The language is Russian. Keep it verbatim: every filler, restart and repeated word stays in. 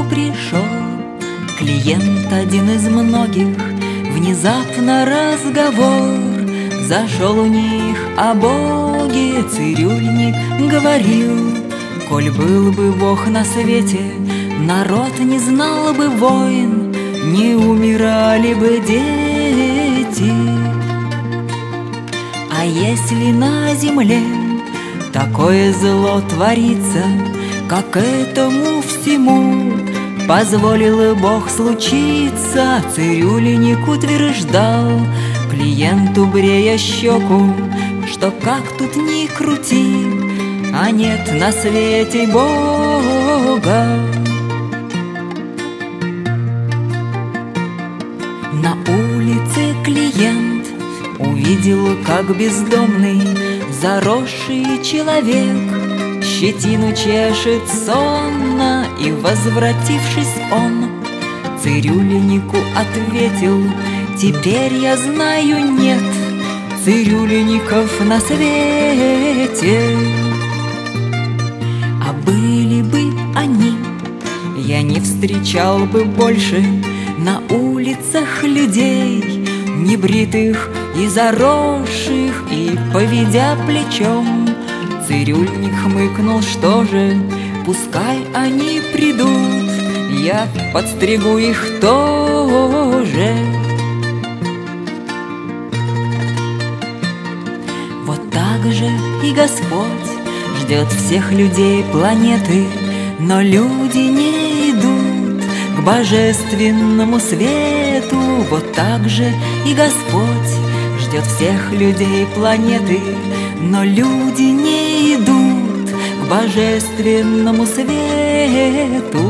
цирюльнику пришел клиент один из многих. Внезапно разговор зашел у них о Боге. Цирюльник говорил: коль был бы Бог на свете, народ не знал бы войн, не умирали бы дети. А если на земле такое зло творится, как этому всему позволил Бог случиться, цирюльник утверждал клиенту, брея щеку, что как тут ни крути, а нет на свете Бога. На улице клиент увидел, как бездомный заросший человек щетину чешет сонно, и, возвратившись, он цирюльнику ответил: теперь я знаю, нет цирюльников на свете. А были бы они, я не встречал бы больше на улицах людей, небритых и заросших. И, поведя плечом, цирюльник хмыкнул: что же, пускай они придут, я подстригу их тоже. Вот так же и Господь ждет всех людей планеты, но люди не идут к божественному свету. Вот так же и Господь ждет всех людей планеты, но люди не идут к божественному свету.